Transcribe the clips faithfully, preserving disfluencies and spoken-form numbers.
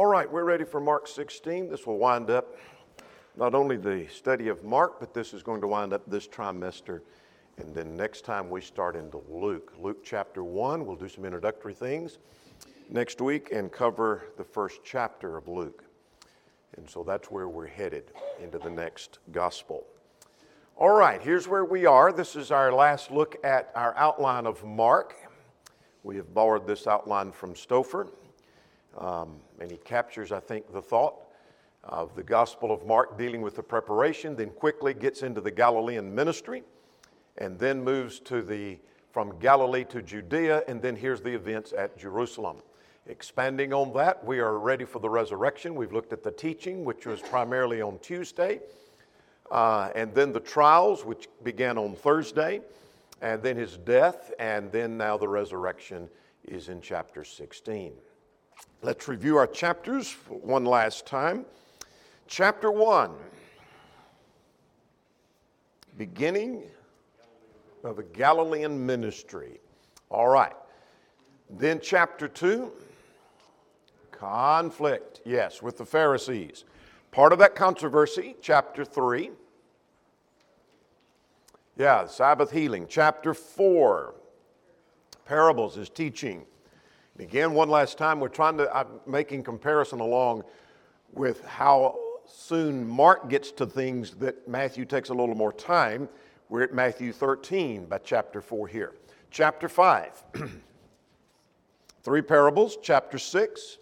All right, we're ready for Mark sixteen. This will wind up not only the study of Mark, but this is going to wind up this trimester. And then next time we start into Luke. Luke chapter one, we'll do some introductory things next week and cover the first chapter of Luke. And so that's where we're headed into the next gospel. All right, here's where we are. This is our last look at our outline of Mark. We have borrowed this outline from Stouffer. Um, and he captures, I think, the thought of the Gospel of Mark dealing with the preparation, then quickly gets into the Galilean ministry, and then moves to the from Galilee to Judea, and then here's the events at Jerusalem. Expanding on that, we are ready for the resurrection. We've looked at the teaching, which was primarily on Tuesday, uh, and then the trials, which began on Thursday, and then his death, and then now the resurrection is in chapter sixteen. Let's review our chapters one last time. Chapter one, beginning of the Galilean ministry. All right. Then chapter two, conflict, yes, with the Pharisees. Part of that controversy, chapter three. Yeah, Sabbath healing. Chapter four, parables is teaching. Again, one last time, we're trying to, I'm making comparison along with how soon Mark gets to things that Matthew takes a little more time. We're at Matthew thirteen by chapter four here. Chapter five, three parables. Chapter six,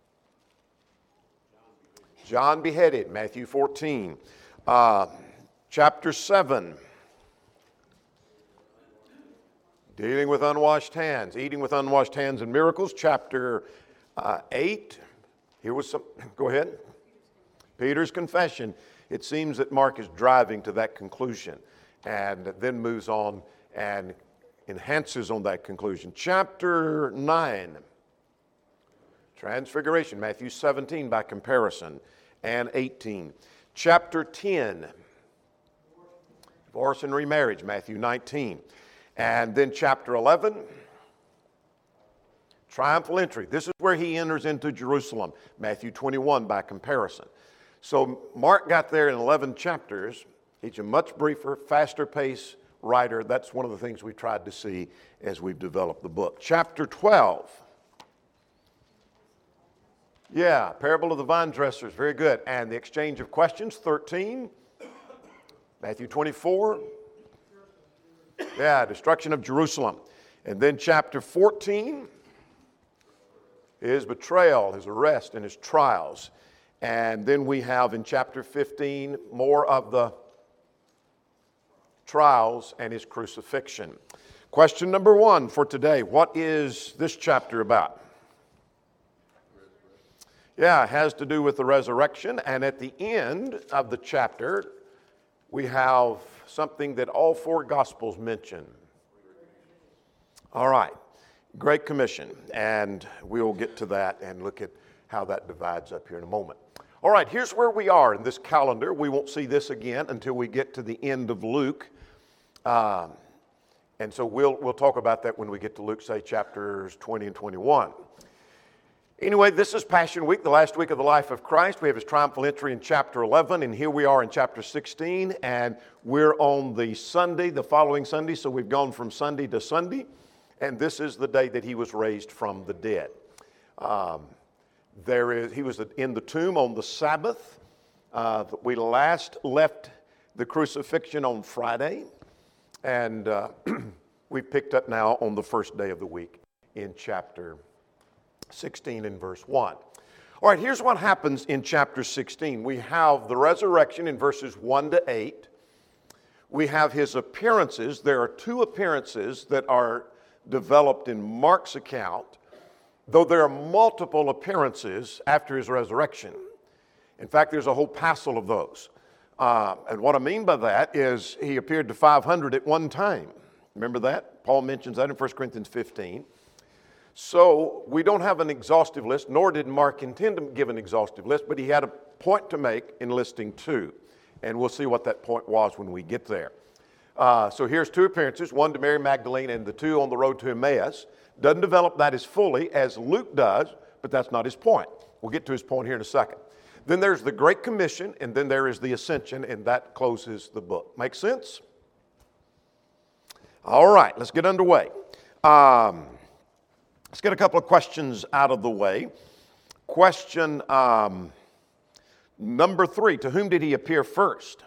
John beheaded, Matthew fourteen. Uh, chapter seven, dealing with unwashed hands, eating with unwashed hands and miracles. Chapter uh, eight, here was some, go ahead. Peter's confession. It seems that Mark is driving to that conclusion and then moves on and enhances on that conclusion. Chapter nine, transfiguration, Matthew seventeen by comparison, and eighteen. Chapter ten, divorce and remarriage, Matthew nineteen. And then chapter eleven, triumphal entry. This is where he enters into Jerusalem, Matthew twenty-one by comparison. So Mark got there in eleven chapters. He's a much briefer, faster pace writer. That's one of the things we tried to see as we've developed the book. Chapter twelve. Yeah, parable of the vine dressers, very good. And the exchange of questions, thirteen. Matthew twenty-four. Yeah, destruction of Jerusalem. And then chapter fourteen, his betrayal, his arrest, and his trials. And then we have in chapter fifteen more of the trials and his crucifixion. Question number one for today, what is this chapter about? Yeah, it has to do with the resurrection. And at the end of the chapter, we have something that all four Gospels mention. All right, Great Commission, and we'll get to that and look at how that divides up here in a moment. All right, here's where we are in this calendar. We won't see this again until we get to the end of Luke. Um, and so we'll, we'll talk about that when we get to Luke, say, chapters twenty and twenty-one. Anyway, this is Passion Week, the last week of the life of Christ. We have his triumphal entry in chapter eleven, and here we are in chapter sixteen, and we're on the Sunday, the following Sunday, so we've gone from Sunday to Sunday, and this is the day that he was raised from the dead. Um, there is, he was in the tomb on the Sabbath. Uh, we last left the crucifixion on Friday, and uh, we picked up now on the first day of the week in chapter sixteen and verse one. All right, here's what happens in chapter sixteen. We have the resurrection in verses one to eight. We have his appearances. There are two appearances that are developed in Mark's account, though there are multiple appearances after his resurrection. In fact, there's a whole passel of those. Uh, and what I mean by that is he appeared to five hundred at one time. Remember that? Paul mentions that in First Corinthians fifteen. So we don't have an exhaustive list, nor did Mark intend to give an exhaustive list, but he had a point to make in listing two. And we'll see what that point was when we get there. Uh, so here's two appearances, one to Mary Magdalene and the two on the road to Emmaus. Doesn't develop that as fully as Luke does, but that's not his point. We'll get to his point here in a second. Then there's the Great Commission, and then there is the Ascension, and that closes the book. Make sense? All right, let's get underway. Um, let's get a couple of questions out of the way. Question um, number three, to whom did he appear first?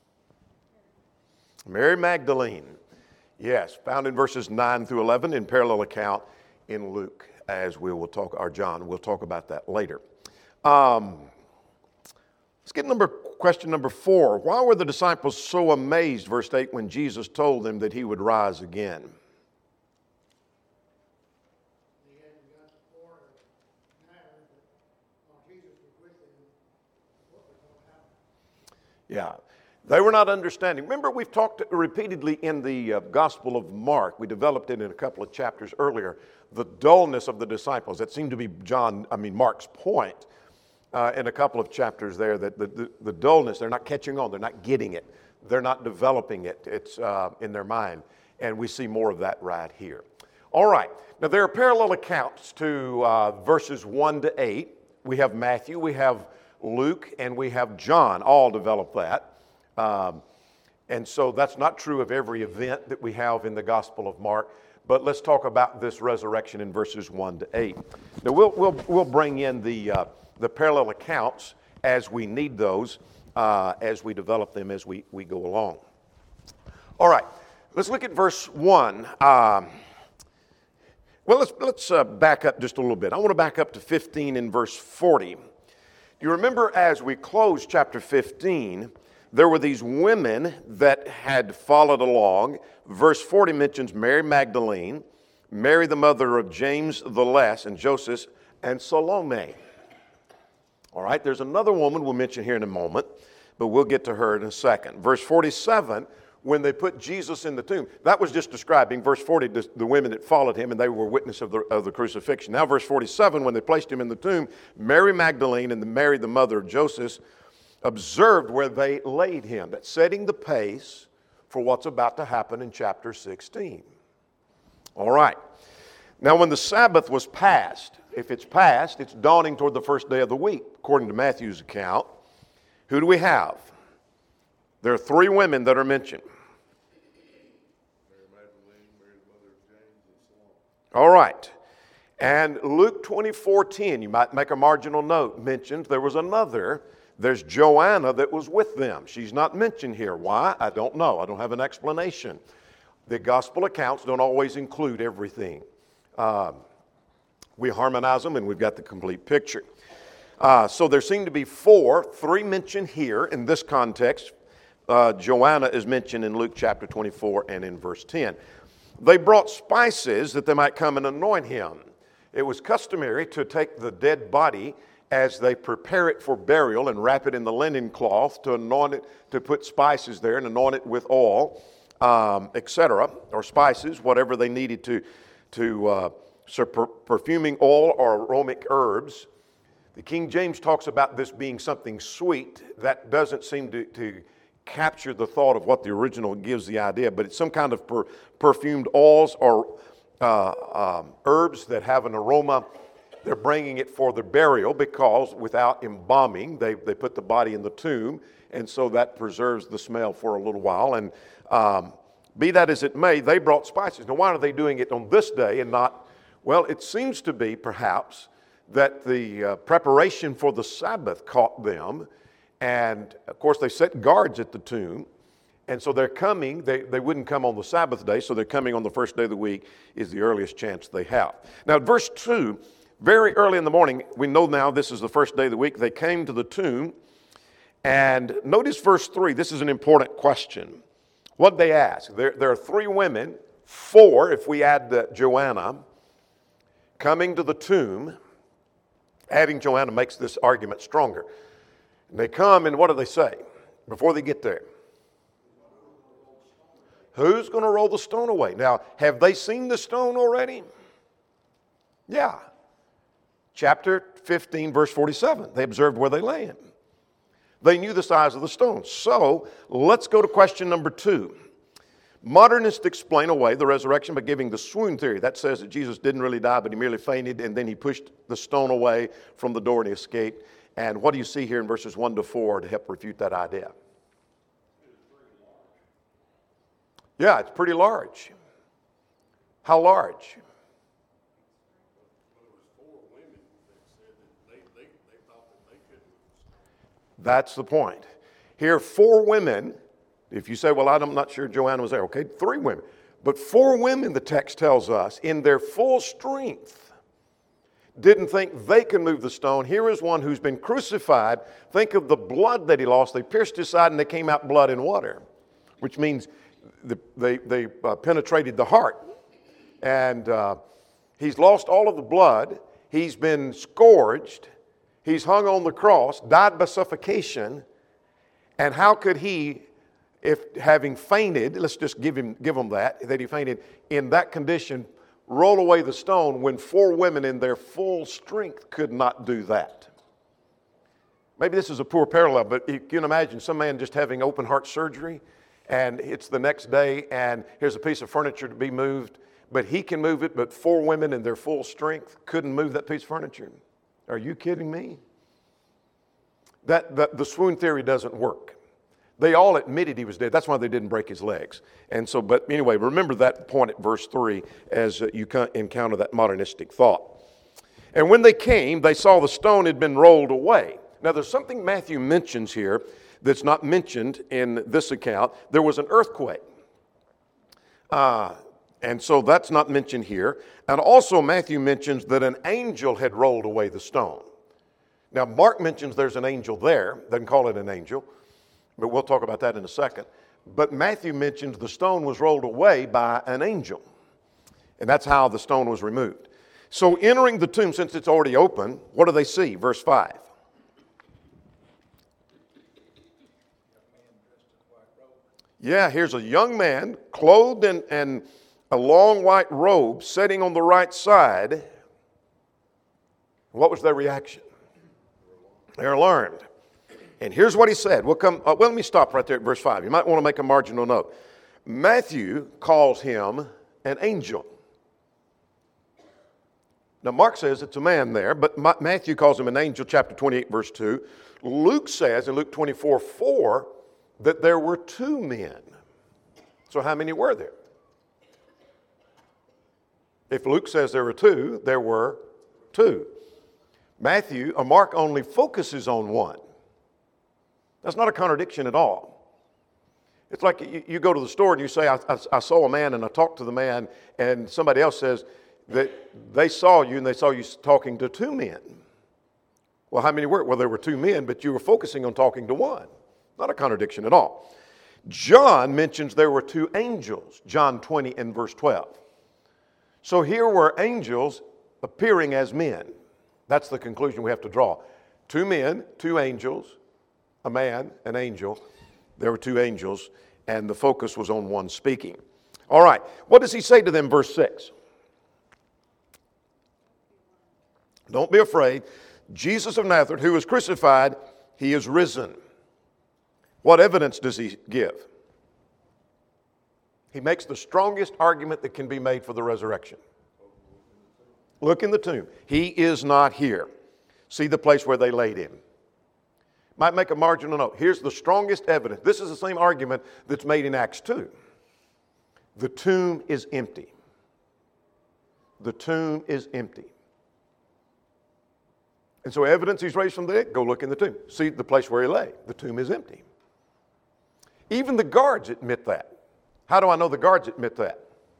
Mary Magdalene. Yes, found in verses nine through eleven in parallel account in Luke, as we will talk, or John, we'll talk about that later. Um, let's get number question number four. Why were the disciples so amazed, verse eight, when Jesus told them that he would rise again? Yeah, they were not understanding. Remember, we've talked repeatedly in the uh, Gospel of Mark. We developed it in a couple of chapters earlier. The dullness of the disciples. That seemed to be John, I mean Mark's point uh, in a couple of chapters there. That the, the, the dullness, they're not catching on. They're not getting it. They're not developing it. It's uh, in their mind, and we see more of that right here. All right. Now there are parallel accounts to uh, verses one to eight. We have Matthew. We have Luke, and we have John, all develop that. Um, and so that's not true of every event that we have in the Gospel of Mark, but let's talk about this resurrection in verses one to eight. Now we'll, we'll, we'll bring in the, uh, the parallel accounts as we need those, uh, as we develop them as we, we go along. All right, let's look at verse one. Um, well, let's, let's uh, back up just a little bit. I want to back up to fifteen in verse forty. You remember as we closed chapter fifteen, there were these women that had followed along. Verse forty mentions Mary Magdalene, Mary the mother of James the Less and Joseph, and Salome. All right, there's another woman we'll mention here in a moment, but we'll get to her in a second. Verse forty-seven, when they put Jesus in the tomb, that was just describing, verse forty, the women that followed him and they were witness of the, of the crucifixion. Now verse forty-seven, when they placed him in the tomb, Mary Magdalene and the Mary the mother of Joseph observed where they laid him. That's setting the pace for what's about to happen in chapter sixteen. All right. Now when the Sabbath was passed, if it's passed, it's dawning toward the first day of the week, according to Matthew's account. Who do we have? There are three women that are mentioned. Mary Magdalene, Mary the mother of James, and Salome. All right. And Luke twenty-four ten, you might make a marginal note, mentions there was another. There's Joanna that was with them. She's not mentioned here. Why? I don't know. I don't have an explanation. The gospel accounts don't always include everything. Um, we harmonize them and we've got the complete picture. Uh, so there seem to be four, three mentioned here in this context. Uh, Joanna is mentioned in Luke chapter twenty-four and in verse ten. They brought spices that they might come and anoint him. It was customary to take the dead body as they prepare it for burial and wrap it in the linen cloth to anoint it, to put spices there and anoint it with oil, um, et cetera, or spices, whatever they needed to, to uh, so per- perfuming oil or aromatic herbs. The King James talks about this being something sweet. That doesn't seem to, to capture the thought of what the original gives the idea, but it's some kind of per, perfumed oils or uh, um, herbs that have an aroma. They're bringing it for the burial because without embalming, they, they put the body in the tomb, and so that preserves the smell for a little while. And um, be that as it may, they brought spices. Now, why are they doing it on this day and not? Well, it seems to be perhaps that the uh, preparation for the Sabbath caught them, and of course they set guards at the tomb, and so they're coming. They, they wouldn't come on the Sabbath day, so they're coming on the first day of the week is the earliest chance they have. Now, verse two. Very early in the morning, we know now this is the first day of the week, they came to the tomb. And notice verse three, this is an important question. What they ask? There, there are three women, four if we add the Joanna, coming to the tomb. Adding Joanna makes this argument stronger. And they come and what do they say before they get there? Who's going to roll the stone away? Now, have they seen the stone already? Yeah. Chapter fifteen, verse forty-seven. They observed where they lay him. They knew the size of the stone. So let's go to question number two. Modernists explain away the resurrection by giving the swoon theory. That says that Jesus didn't really die, but he merely fainted, and then he pushed the stone away from the door and he escaped. And what do you see here in verses one to four to help refute that idea? Yeah, it's pretty large. How large? That's the point. Here, four women, if you say, well, I'm not sure Joanna was there. Okay, three women. But four women, the text tells us, in their full strength, didn't think they could move the stone. Here is one who's been crucified. Think of the blood that he lost. They pierced his side and they came out blood and water, which means the, they, they uh, penetrated the heart. And uh, he's lost all of the blood. He's been scourged. He's hung on the cross, died by suffocation. And how could he, if having fainted, let's just give him give him that, that he fainted, in that condition, roll away the stone when four women in their full strength could not do that? Maybe this is a poor parallel, but you can imagine some man just having open heart surgery, and it's the next day, and here's a piece of furniture to be moved, but he can move it, but four women in their full strength couldn't move that piece of furniture. Are you kidding me? That, that the swoon theory doesn't work. They all admitted he was dead. That's why they didn't break his legs. And so, but anyway, remember that point at verse three as you encounter that modernistic thought. And when they came, they saw the stone had been rolled away. Now, there's something Matthew mentions here that's not mentioned in this account. There was an earthquake. Uh, and so that's not mentioned here. And also Matthew mentions that an angel had rolled away the stone. Now, Mark mentions there's an angel there. Doesn't call it an angel. But we'll talk about that in a second. But Matthew mentions the stone was rolled away by an angel. And that's how the stone was removed. So entering the tomb, since it's already open, what do they see? Verse five. Yeah, here's a young man clothed in, in a long white robe sitting on the right side. What was their reaction? They're alarmed. And here's what he said. We'll come. Uh, well, let me stop right there at verse five. You might want to make a marginal note. Matthew calls him an angel. Now, Mark says it's a man there, but Matthew calls him an angel, chapter twenty-eight, verse two. Luke says in Luke twenty-four, four, that there were two men. So how many were there? If Luke says there were two, there were two. Matthew, or Mark only focuses on one. That's not a contradiction at all. It's like you, you go to the store and you say, I, I, I saw a man and I talked to the man, and somebody else says that they saw you and they saw you talking to two men. Well, how many were? Well, there were two men, but you were focusing on talking to one. Not a contradiction at all. John mentions there were two angels, John twenty and verse twelve. So here were angels appearing as men. That's the conclusion we have to draw. Two men, two angels, a man, an angel. There were two angels, and the focus was on one speaking. All right, what does he say to them, verse six? Don't be afraid. Jesus of Nazareth, who was crucified, he is risen. What evidence does he give? He makes the strongest argument that can be made for the resurrection. Look in the tomb. He is not here. See the place where they laid him. Might make a marginal note. Here's the strongest evidence. This is the same argument that's made in Acts two. The tomb is empty. The tomb is empty. And so evidence he's raised from the dead, go look in the tomb. See the place where he lay. The tomb is empty. Even the guards admit that. How do I know the guards admit that?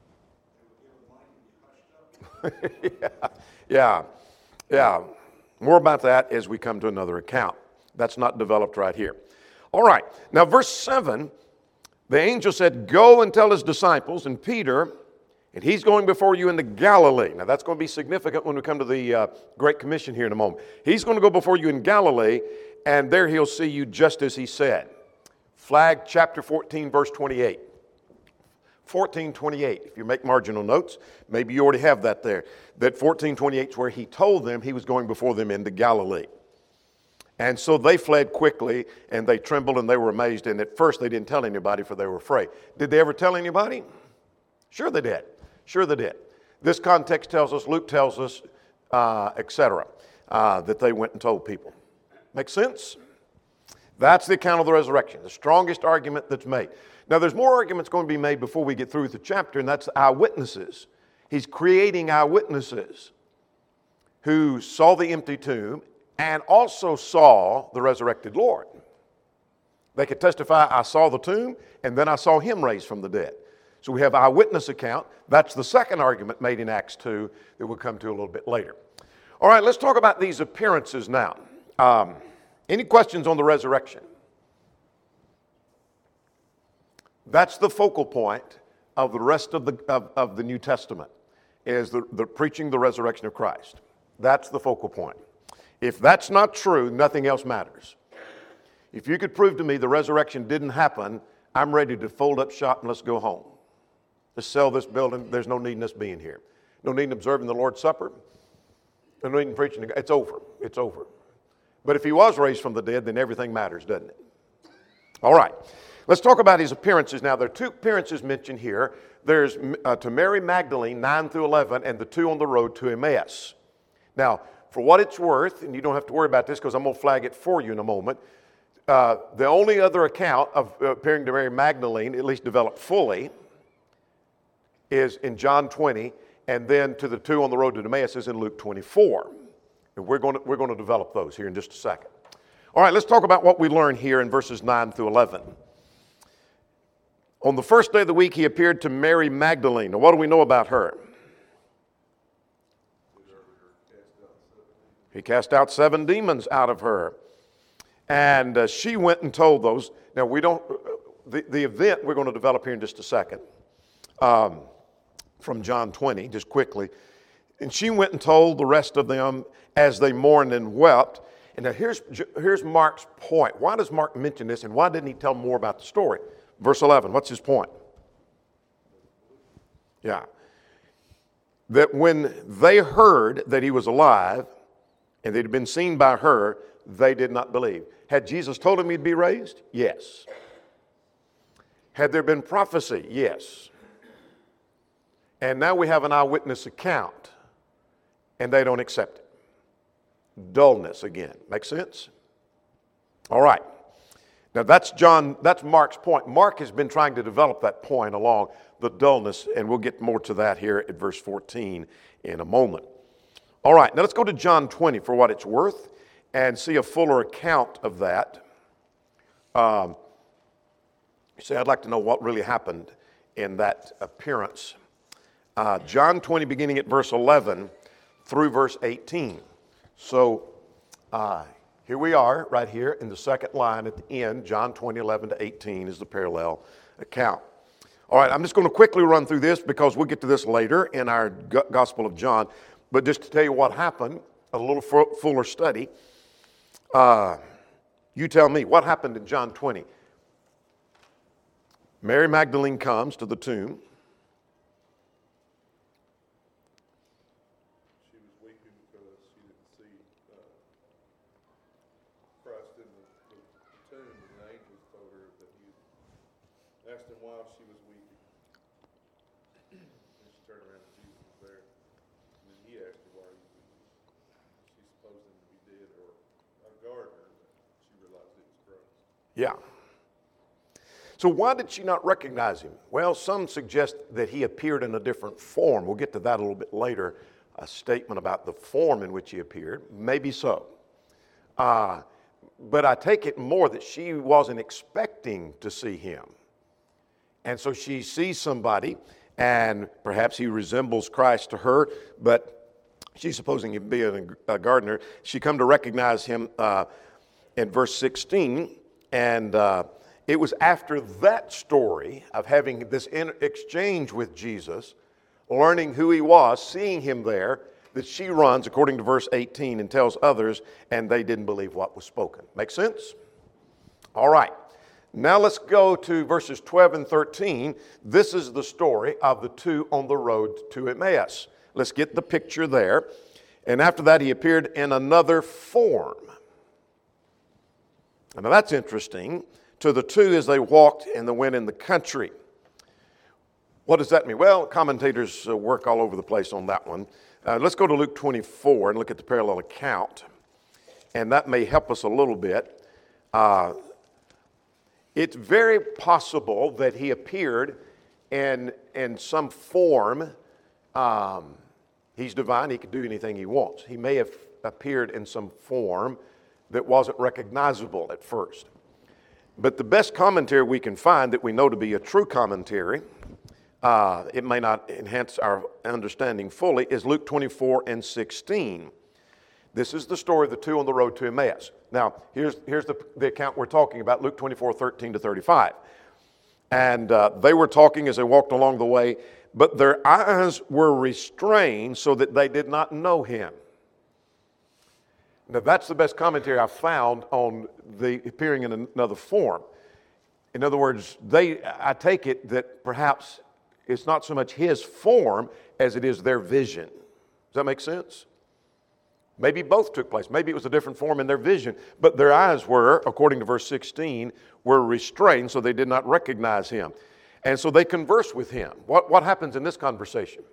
yeah, yeah, yeah. More about that as we come to another account. That's not developed right here. All right. Now, verse seven, the angel said, go and tell his disciples, and Peter, and he's going before you into Galilee. Now, that's going to be significant when we come to the uh, Great Commission here in a moment. He's going to go before you in Galilee, and there he'll see you just as he said. Flag chapter fourteen, verse twenty-eight. fourteen twenty-eight. If you make marginal notes, maybe you already have that there. That fourteen twenty-eight is where he told them he was going before them into Galilee. And so they fled quickly, and they trembled, and they were amazed. And at first they didn't tell anybody, for they were afraid. Did they ever tell anybody? Sure they did. Sure they did. This context tells us, Luke tells us, uh, et cetera, uh, that they went and told people. Make sense? That's the account of the resurrection, the strongest argument that's made. Now, there's more arguments going to be made before we get through the chapter, and that's eyewitnesses. He's creating eyewitnesses who saw the empty tomb and also saw the resurrected Lord. They could testify, I saw the tomb, and then I saw him raised from the dead. So we have eyewitness account. That's the second argument made in Acts two that we'll come to a little bit later. All right, let's talk about these appearances now. Um, any questions on the resurrection? That's the focal point of the rest of the, of, of the New Testament, is the, the preaching the resurrection of Christ. That's the focal point. If that's not true, nothing else matters. If you could prove to me the resurrection didn't happen, I'm ready to fold up shop and let's go home. Let's sell this building. There's no need in us being here. No need in observing the Lord's Supper. No need in preaching. It's over. It's over. But if he was raised from the dead, then everything matters, doesn't it? All right. Let's talk about his appearances now. There are two appearances mentioned here. There's uh, to Mary Magdalene, nine through eleven, and the two on the road to Emmaus. Now, for what it's worth, and you don't have to worry about this because I'm going to flag it for you in a moment, uh, the only other account of uh, appearing to Mary Magdalene, at least developed fully, is in John twenty, and then to the two on the road to Emmaus is in Luke twenty-four. And we're going to, we're going to develop those here in just a second. All right, let's talk about what we learn here in verses nine through eleven. On the first day of the week, he appeared to Mary Magdalene. Now, what do we know about her? He cast out seven demons out of her. And uh, she went and told those. Now, we don't, the, the event we're going to develop here in just a second, um, from John twenty, just quickly. And she went and told the rest of them as they mourned and wept. And now here's, here's Mark's point. Why does Mark mention this, and why didn't he tell more about the story? Verse eleven, what's his point? Yeah. That when they heard that he was alive and that he'd been seen by her, they did not believe. Had Jesus told him he'd be raised? Yes. Had there been prophecy? Yes. And now we have an eyewitness account, and they don't accept it. Dullness again. Make sense? All right. Now that's John, that's Mark's point. Mark has been trying to develop that point along the dullness, and we'll get more to that here at verse fourteen in a moment. All right, now let's go to John twenty for what it's worth and see a fuller account of that. Um, you say, I'd like to know what really happened in that appearance. Uh, John twenty, beginning at verse eleven through verse eighteen. So, uh, here we are, right here in the second line at the end. John twenty, eleven to eighteen is the parallel account. All right, I'm just going to quickly run through this because we'll get to this later in our Gospel of John. But just to tell you what happened, a little fuller study. Uh, you tell me, what happened in John twenty? Mary Magdalene comes to the tomb. Asked him why she was weeping. And she turned around and Jesus was there. And then he asked her why he was weeping. She supposed him to be dead or a gardener. She realized it was Christ. Yeah. So why did she not recognize him? Well, some suggest that he appeared in a different form. We'll get to that a little bit later, a statement about the form in which he appeared. Maybe so. Uh, but I take it more that she wasn't expecting to see him. And so she sees somebody, and perhaps he resembles Christ to her, but she's supposing him to be a, a gardener. She come to recognize him uh, in verse sixteen, and uh, it was after that story of having this in exchange with Jesus, learning who he was, seeing him there, that she runs, according to verse eighteen, and tells others, and they didn't believe what was spoken. Make sense? All right. Now let's go to verses twelve and thirteen. This is the story of the two on the road to Emmaus. Let's get the picture there. And after that, he appeared in another form. Now that's interesting. To the two as they walked and they went in the country. What does that mean? Well, commentators uh, work all over the place on that one. Uh, let's go to Luke twenty-four and look at the parallel account. And that may help us a little bit. Uh, it's very possible that he appeared in, in some form. Um, he's divine. He can do anything he wants. He may have appeared in some form that wasn't recognizable at first. But the best commentary we can find that we know to be a true commentary, uh, it may not enhance our understanding fully, is Luke twenty-four and sixteen. This is the story of the two on the road to Emmaus. Now, here's, here's the, the account we're talking about, Luke twenty-four, thirteen to thirty-five. And uh, they were talking as they walked along the way, but their eyes were restrained so that they did not know him. Now, that's the best commentary I found on the appearing in another form. In other words, they, I take it that perhaps it's not so much his form as it is their vision. Does that make sense? Maybe both took place. Maybe it was a different form in their vision, but their eyes were, according to verse sixteen, were restrained so they did not recognize him. And so they conversed with him. What, what happens in this conversation?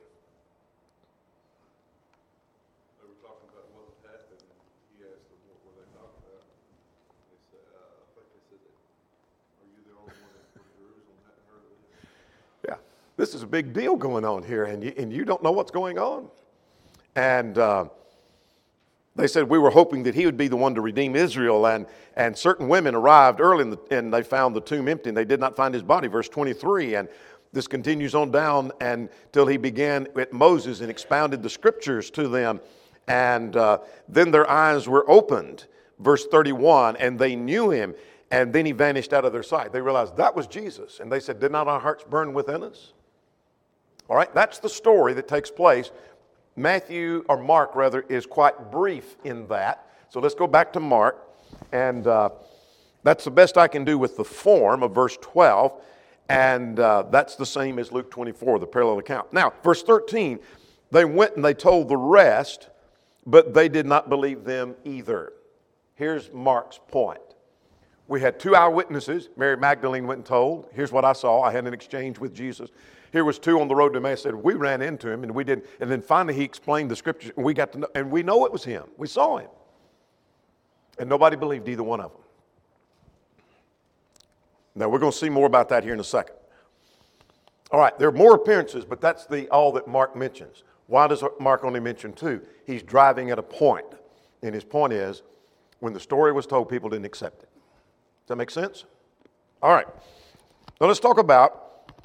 This is a big deal going on here, and you, and you don't know what's going on. And uh, they said, we were hoping that he would be the one to redeem Israel. And, and certain women arrived early, in the, and they found the tomb empty, and they did not find his body, verse twenty-three. And this continues on down until he began with Moses and expounded the scriptures to them. And uh, then their eyes were opened, verse thirty-one, and they knew him. And then he vanished out of their sight. They realized that was Jesus. And they said, did not our hearts burn within us? All right, that's the story that takes place. Matthew, or Mark rather, is quite brief in that. So let's go back to Mark. And uh, that's the best I can do with the form of verse twelve. And uh, that's the same as Luke twenty-four, the parallel account. Now, verse thirteen, they went and they told the rest, but they did not believe them either. Here's Mark's point. We had two eyewitnesses. Mary Magdalene went and told, here's what I saw. I had an exchange with Jesus. Here was two on the road to Emmaus said, we ran into him and we did. And then finally he explained the scriptures and we got to know, and we know it was him. We saw him. And nobody believed either one of them. Now we're going to see more about that here in a second. All right, there are more appearances, but that's the all that Mark mentions. Why does Mark only mention two? He's driving at a point. And his point is, when the story was told, people didn't accept it. Does that make sense? All right. Now let's talk about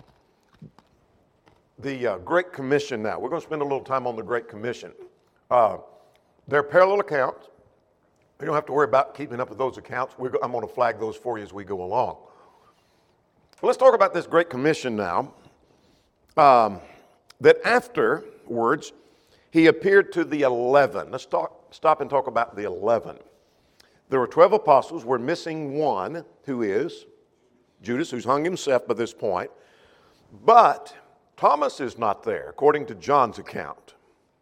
the uh, Great Commission now. We're going to spend a little time on the Great Commission. Uh, they're parallel accounts. You don't have to worry about keeping up with those accounts. We're, I'm going to flag those for you as we go along. Well, let's talk about this Great Commission now. Um, that afterwards, he appeared to the eleven. Let's talk, stop and talk about the eleven. There were twelve apostles. We're missing one, who is Judas, who's hung himself by this point. But Thomas is not there, according to John's account.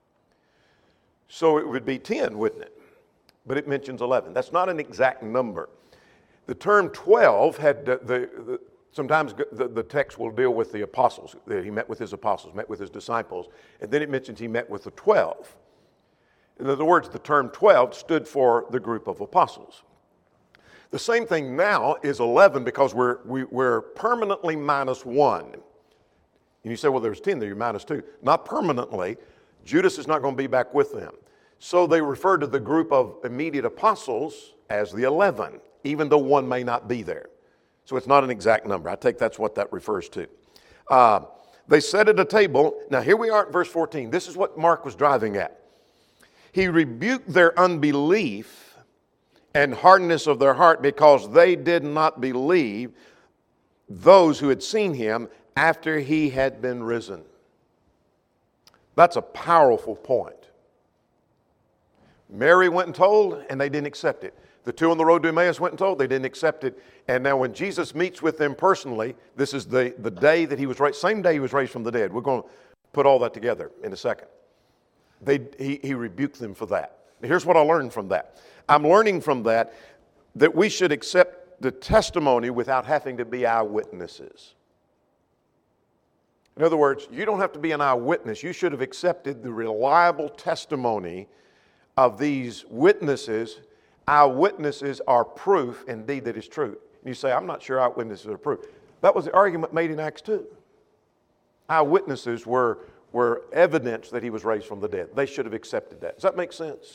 So it would be ten, wouldn't it? But it mentions eleven. That's not an exact number. The term twelve had, the, the, the, sometimes the, the text will deal with the apostles. He met with his apostles, met with his disciples. And then it mentions he met with the twelve. In other words, the term twelve stood for the group of apostles. The same thing now is eleven because we're, we, we're permanently minus one. And you say, well, there's ten there, you're minus two. Not permanently. Judas is not going to be back with them. So they refer to the group of immediate apostles as the eleven, even though one may not be there. So it's not an exact number. I take that's what that refers to. Uh, they sat at a table. Now here we are at verse fourteen. This is what Mark was driving at. He rebuked their unbelief and hardness of their heart because they did not believe those who had seen him after he had been risen. That's a powerful point. Mary went and told, and they didn't accept it. The two on the road to Emmaus went and told, they didn't accept it. And now when Jesus meets with them personally, this is the, the day that he was raised, same day he was raised from the dead. We're going to put all that together in a second. They, he, he rebuked them for that. Here's what I learned from that. I'm learning from that that we should accept the testimony without having to be eyewitnesses. In other words, you don't have to be an eyewitness. You should have accepted the reliable testimony of these witnesses. Eyewitnesses are proof indeed that it's true. And you say, I'm not sure eyewitnesses are proof. That was the argument made in Acts two. Eyewitnesses were, were evidence that he was raised from the dead. They should have accepted that. Does that make sense?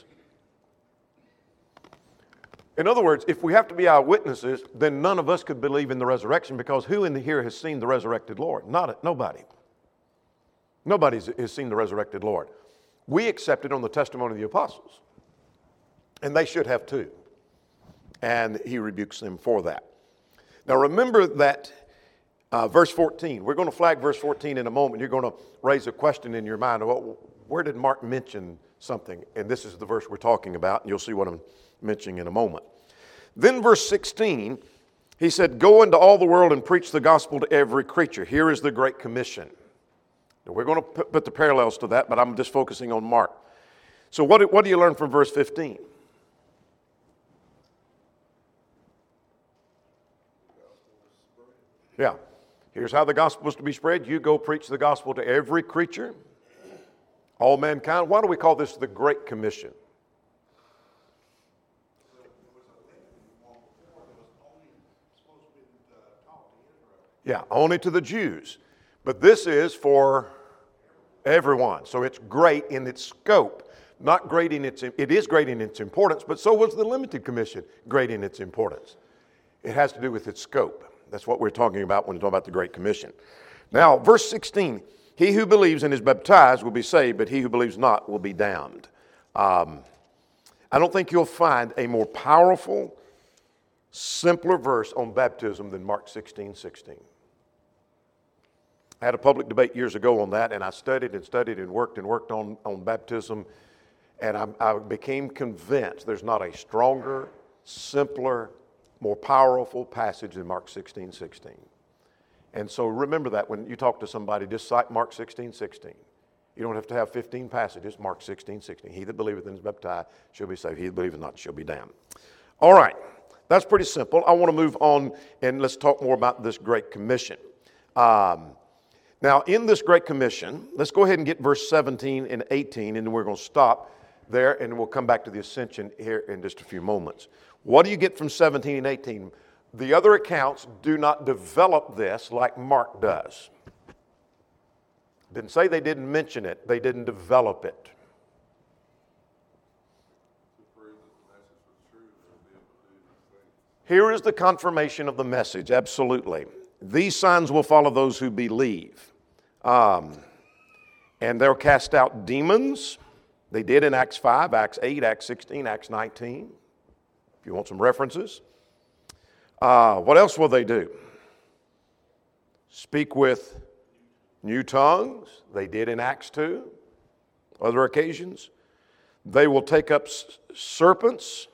In other words, if we have to be eyewitnesses, then none of us could believe in the resurrection, because who in here has seen the resurrected Lord? Not nobody. Nobody has seen the resurrected Lord. We accepted on the testimony of the apostles, and they should have too. And he rebukes them for that. Now remember that uh, verse fourteen, we're going to flag verse fourteen in a moment. You're going to raise a question in your mind. Well, where did Mark mention something? And this is the verse we're talking about, and you'll see what I'm mentioning in a moment. Then verse sixteen, he said, go into all the world and preach the gospel to every creature. Here is the Great Commission. Now, we're going to put, put the parallels to that, but I'm just focusing on Mark. So what, what do you learn from verse fifteen? Yeah. Here's how the gospel is to be spread. You go preach the gospel to every creature, all mankind. Why do we call this the Great Commission? Yeah, only to the Jews. But this is for everyone. So it's great in its scope, not great in its, it is great in its importance, but so was the limited commission great in its importance. It has to do with its scope. That's what we're talking about when we talk about the Great Commission. Now, verse sixteen, he who believes and is baptized will be saved, but he who believes not will be damned. Um, I don't think you'll find a more powerful, simpler verse on baptism than Mark sixteen sixteen. I had a public debate years ago on that, and I studied and studied and worked and worked on, on baptism, and I, I became convinced there's not a stronger, simpler, more powerful passage than Mark sixteen sixteen. And so remember that when you talk to somebody, just cite Mark sixteen sixteen. You don't have to have fifteen passages, Mark sixteen sixteen. He that believeth and is baptized shall be saved. He that believeth not shall be damned. All right, that's pretty simple. I want to move on and let's talk more about this Great Commission. Um, now, in this Great Commission, let's go ahead and get verse seventeen and eighteen, and then we're going to stop there, and we'll come back to the ascension here in just a few moments. What do you get from seventeen and eighteen? The other accounts do not develop this like Mark does. Didn't say they didn't mention it, they didn't develop it. Here is the confirmation of the message, absolutely. These signs will follow those who believe. Um, and they'll cast out demons. They did in Acts five, Acts eight, Acts sixteen, Acts nineteen. If you want some references. Uh, what else will they do? Speak with new tongues. They did in Acts two. Other occasions. They will take up s- serpents.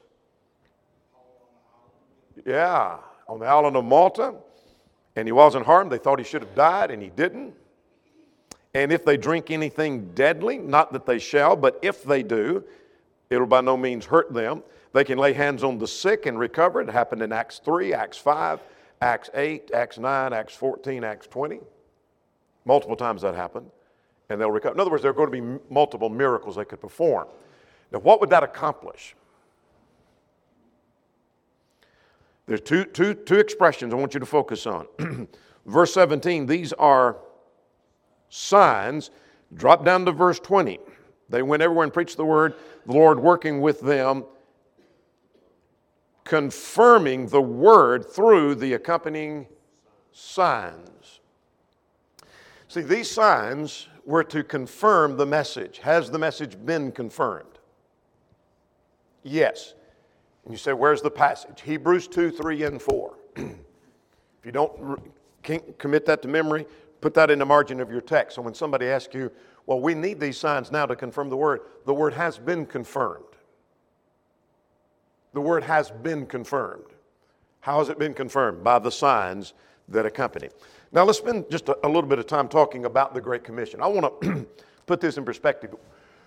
Yeah, on the island of Malta. And he wasn't harmed. They thought he should have died, and he didn't. And if they drink anything deadly, not that they shall, but if they do, it'll by no means hurt them. They can lay hands on the sick and recover. It happened in Acts three, Acts five, Acts eight, Acts nine, Acts fourteen, Acts twenty. Multiple times that happened. And they'll recover. In other words, there are going to be multiple miracles they could perform. Now, what would that accomplish? There's two, two, two expressions I want you to focus on. Verse seventeen, these are signs. Drop down to verse twenty. They went everywhere and preached the word, the Lord working with them, confirming the word through the accompanying signs. See, these signs were to confirm the message. Has the message been confirmed? Yes. And you say, where's the passage? Hebrews two, three, and four. If you don't can't commit that to memory, put that in the margin of your text. So when somebody asks you, well, we need these signs now to confirm the word, the word has been confirmed. The word has been confirmed. How has it been confirmed? By the signs that accompany. Now let's spend just a, a little bit of time talking about the Great Commission. I want to put this in perspective.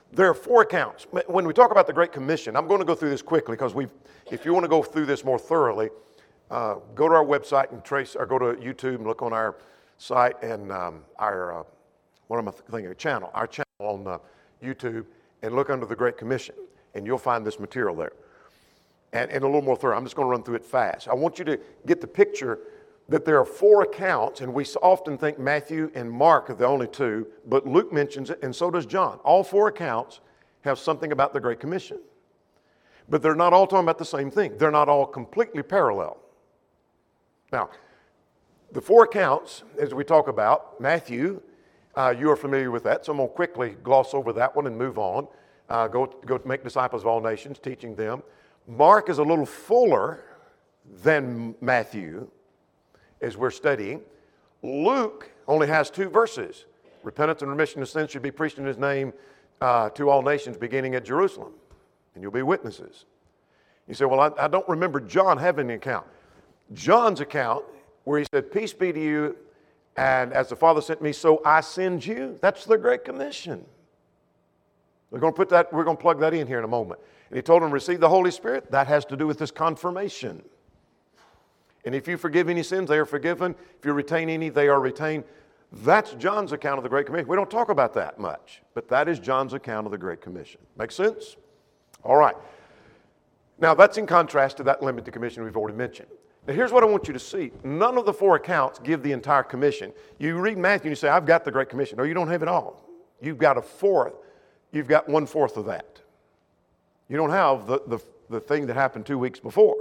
There are four accounts. When we talk about the Great Commission, I'm going to go through this quickly because we've, if you want to go through this more thoroughly, uh, go to our website and trace, or go to YouTube and look on our site and um, our, uh, what am I thinking, channel, our channel on uh, YouTube, and look under the Great Commission, and you'll find this material there. And, and a little more thorough. I'm just going to run through it fast. I want you to get the picture that there are four accounts, and we often think Matthew and Mark are the only two, but Luke mentions it, and so does John. All four accounts have something about the Great Commission. But they're not all talking about the same thing. They're not all completely parallel. Now, the four accounts, as we talk about, Matthew, uh, you are familiar with that, so I'm going to quickly gloss over that one and move on. Uh, go, go make disciples of all nations, teaching them. Mark is a little fuller than Matthew, as we're studying. Luke only has two verses. Repentance and remission of sins should be preached in his name uh, to all nations, beginning at Jerusalem, and you'll be witnesses. You say, well, I, I don't remember John having an account. John's account, where he said, peace be to you, and as the Father sent me, so I send you. That's the Great Commission. We're going to put that, we're going to plug that in here in a moment. And he told them, receive the Holy Spirit. That has to do with this confirmation. And if you forgive any sins, they are forgiven. If you retain any, they are retained. That's John's account of the Great Commission. We don't talk about that much, but that is John's account of the Great Commission. Make sense? All right. Now, that's in contrast to that limited commission we've already mentioned. Now, here's what I want you to see. None of the four accounts give the entire commission. You read Matthew and you say, I've got the Great Commission. No, you don't have it all. You've got a fourth. You've got one-fourth of that. You don't have the, the, the thing that happened two weeks before.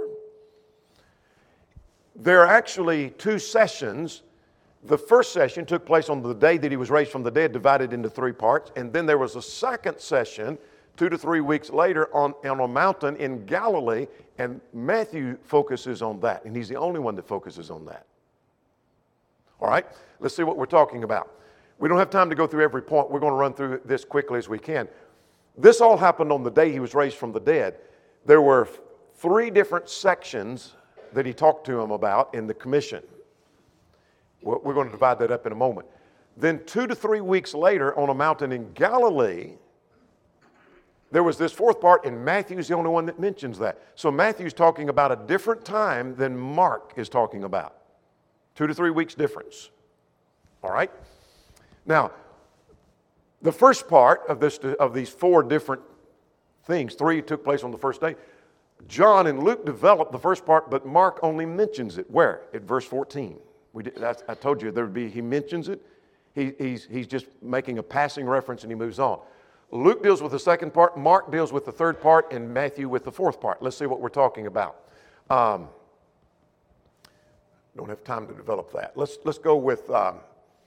There are actually two sessions. The first session took place on the day that he was raised from the dead, divided into three parts. And then there was a second session two to three weeks later on, on a mountain in Galilee. And Matthew focuses on that. And he's the only one that focuses on that. All right, let's see what we're talking about. We don't have time to go through every point. We're going to run through this quickly as we can. This all happened on the day he was raised from the dead. There were three different sections that he talked to them about in the commission. We're going to divide that up in a moment. Then two to three weeks later on a mountain in Galilee, there was this fourth part, and Matthew's the only one that mentions that. So Matthew's talking about a different time than Mark is talking about. Two to three weeks difference. All right? Now, the first part of this of these four different things, three took place on the first day. John and Luke developed the first part, but Mark only mentions it. Where? At verse fourteen. We did, that's, I told you there would be. He mentions it. He, he's he's just making a passing reference and he moves on. Luke deals with the second part. Mark deals with the third part, and Matthew with the fourth part. Let's see what we're talking about. Um, don't have time to develop that. Let's let's go with. Um,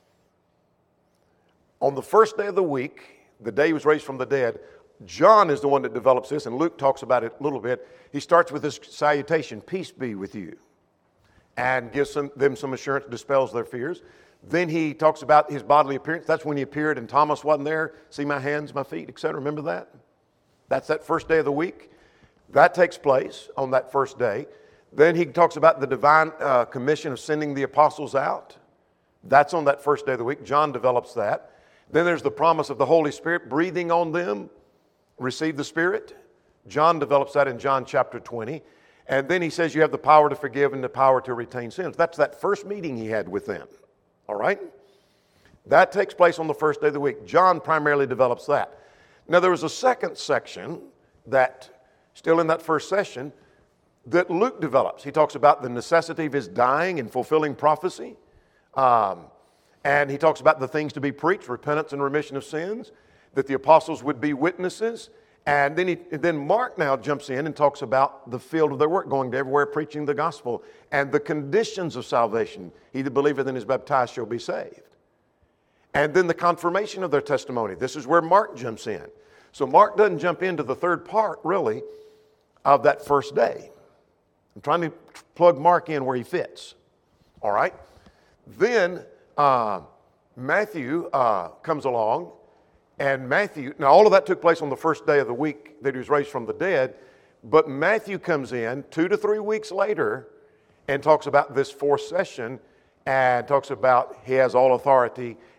On the first day of the week, the day he was raised from the dead, John is the one that develops this, and Luke talks about it a little bit. He starts with this salutation, peace be with you, and gives some, them some assurance, dispels their fears. Then he talks about his bodily appearance. That's when he appeared and Thomas wasn't there. See my hands, my feet, et cetera. Remember that? That's that first day of the week. That takes place on that first day. Then he talks about the divine uh, commission of sending the apostles out. That's on that first day of the week. John develops that. Then there's the promise of the Holy Spirit breathing on them, receive the Spirit. John develops that in John chapter twenty. And then he says you have the power to forgive and the power to retain sins. That's that first meeting he had with them. All right? That takes place on the first day of the week. John primarily develops that. Now there was a second section that, still in that first session, that Luke develops. He talks about the necessity of his dying and fulfilling prophecy. Um, And he talks about the things to be preached, repentance and remission of sins, that the apostles would be witnesses. And then, he, then Mark now jumps in and talks about the field of their work, going to everywhere preaching the gospel, and the conditions of salvation. He that believeth and is baptized shall be saved. And then the confirmation of their testimony. This is where Mark jumps in. So Mark doesn't jump into the third part, really, of that first day. I'm trying to plug Mark in where he fits. All right? Then Uh, Matthew uh, comes along, and Matthew, now all of that took place on the first day of the week that he was raised from the dead, but Matthew comes in two to three weeks later and talks about this fourth session and talks about he has all authority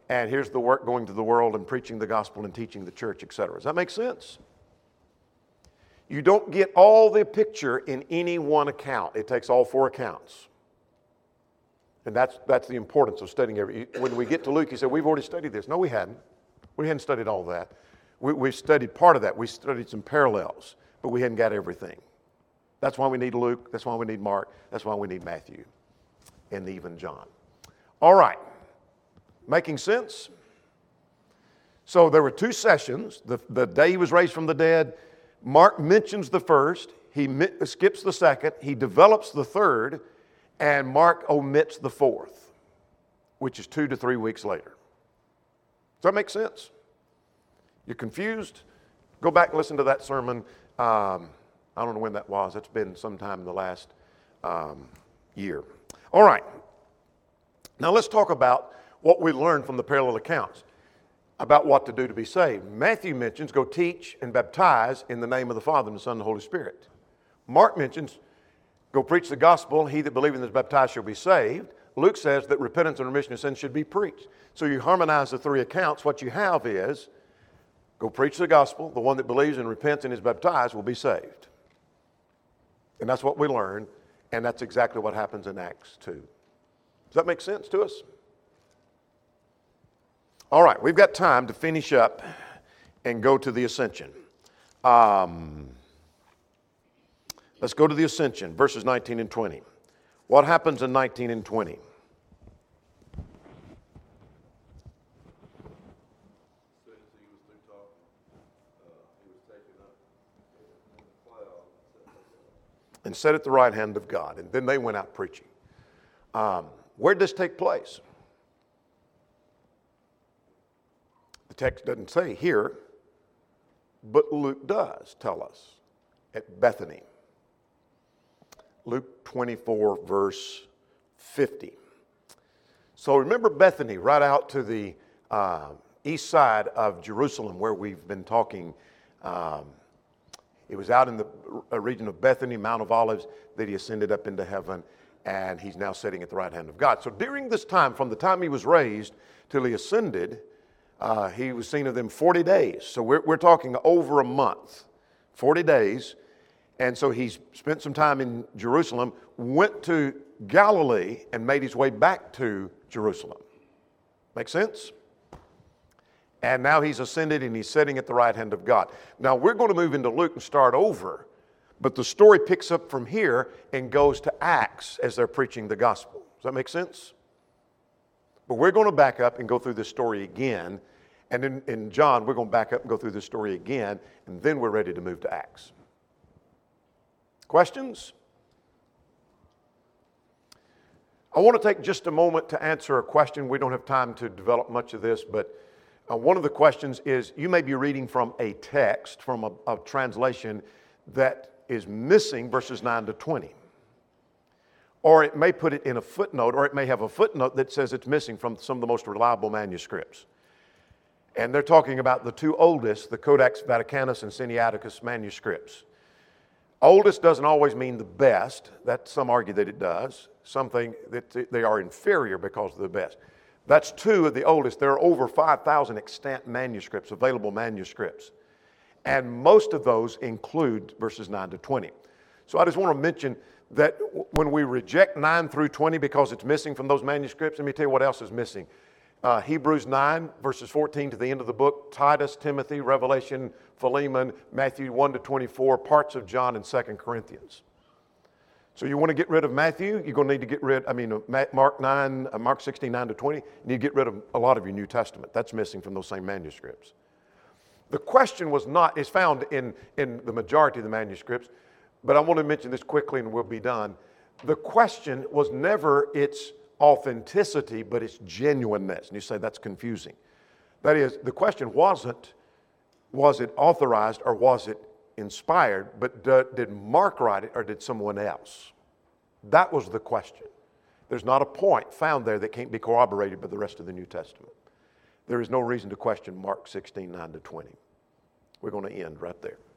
and here's the work going to the world and preaching the gospel and teaching the church, et cetera. Does that make sense? You don't get all the picture in any one account. It takes all four accounts. And that's, that's the importance of studying every. When we get to Luke, he said, we've already studied this. No, we hadn't. We hadn't studied all that. We, we studied part of that. We studied some parallels, but we hadn't got everything. That's why we need Luke. That's why we need Mark. That's why we need Matthew and even John. All right. Making sense? So there were two sessions. The, the day he was raised from the dead, Mark mentions the first. He mi- skips the second. He develops the third. And Mark omits the fourth, which is two to three weeks later. Does that make sense? You're confused? Go back and listen to that sermon. Um, I don't know when that was. It's been sometime in the last um, year. All right. Now let's talk about what we learned from the parallel accounts about what to do to be saved. Matthew mentions go teach and baptize in the name of the Father and the Son and the Holy Spirit. Mark mentions go preach the gospel. He that believeth and is baptized shall be saved. Luke says that repentance and remission of sins should be preached. So you harmonize the three accounts. What you have is go preach the gospel. The one that believes and repents and is baptized will be saved. And that's what we learn. And that's exactly what happens in Acts two. Does that make sense to us? All right, we've got time to finish up and go to the ascension. Um, let's go to the ascension, verses nineteen and twenty. What happens in nineteen and twenty? As soon as he was through talking, uh, he was taken up in the cloud And set at the right hand of God. And then they went out preaching. Um, where did this take place? The text doesn't say here, but Luke does tell us at Bethany. Luke twenty-four, verse fifty. So remember Bethany, right out to the uh, east side of Jerusalem, where we've been talking. Um, it was out in the region of Bethany, Mount of Olives, that he ascended up into heaven, and he's now sitting at the right hand of God. So during this time, from the time he was raised till he ascended, uh, he was seen of them forty days. So we're, we're talking over a month, forty days. And so he spent some time in Jerusalem, went to Galilee, and made his way back to Jerusalem. Make sense? And now he's ascended and he's sitting at the right hand of God. Now we're going to move into Luke and start over, but the story picks up from here and goes to Acts as they're preaching the gospel. Does that make sense? But we're going to back up and go through this story again. And in, in John, we're going to back up and go through this story again, and then we're ready to move to Acts. Questions? I want to take just a moment to answer a question. We don't have time to develop much of this, but uh, one of the questions is, you may be reading from a text, from a, a translation that is missing verses nine to twenty. Or it may put it in a footnote, or it may have a footnote that says it's missing from some of the most reliable manuscripts. And they're talking about the two oldest, the Codex Vaticanus and Sinaiticus manuscripts. Oldest doesn't always mean the best. That some argue that it does. Some think that they are inferior because of the best. That's two of the oldest. There are over five thousand extant manuscripts, available manuscripts. And most of those include verses nine to twenty. So I just want to mention that when we reject nine through twenty because it's missing from those manuscripts, let me tell you what else is missing. Uh, Hebrews nine, verses fourteen to the end of the book, Titus, Timothy, Revelation, Philemon, Matthew one to twenty-four, parts of John and Second Corinthians. So you want to get rid of Matthew, you're going to need to get rid, I mean, Mark nine, uh, Mark sixteen, nine to twenty, you need to get rid of a lot of your New Testament. That's missing from those same manuscripts. The question was not, is found in, in the majority of the manuscripts, but I want to mention this quickly and we'll be done. The question was never its authenticity, but its genuineness. And you say that's confusing. That is, the question wasn't, was it authorized or was it inspired, but d- did Mark write it or did someone else? That was the question. There's not a point found there that can't be corroborated by the rest of the New Testament. There is no reason to question Mark sixteen, nine to twenty. We're going to end right there.